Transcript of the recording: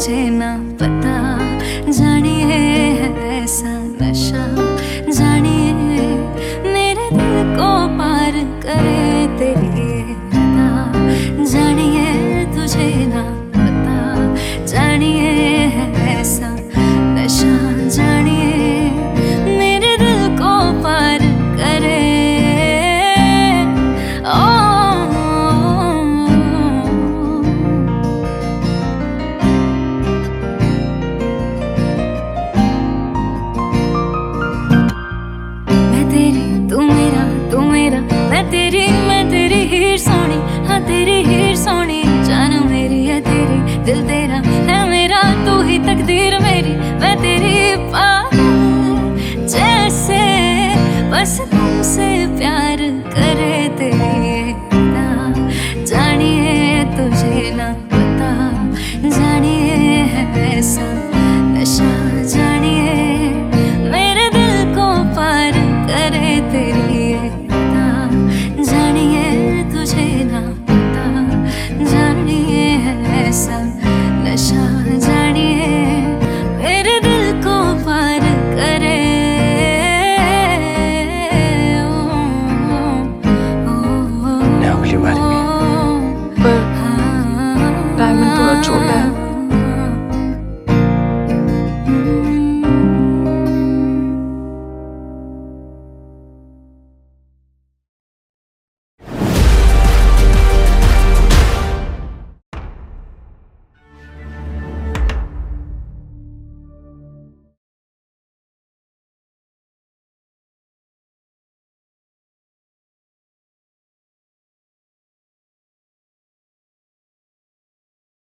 तुझे ना पता, जानिए है ऐसा नशा, जानिए मेरे दिल को पार करे तेरी अदा, जानिए तुझे ना पता, जानिए है ऐसा नशा, जानिए मेरे दिल को पार करे। मैं तेरी हीर सोनी, हाँ तेरी हीर सोनी, जान मेरी है तेरी, दिल तेरा है मेरा, तू ही तकदीर मेरी, मैं तेरी पागल जैसे बस तुमसे प्यार करे तेरी अदा, जानिए तुझे ना पता, जानिए है ऐसा नशा, जानिए मेरे दिल को पार करे तेरी ऐसा नशा, जानिए मेरे दिल को पार करे। मैं अगली बारी में, पर डायमंड थोड़ा छोटा है।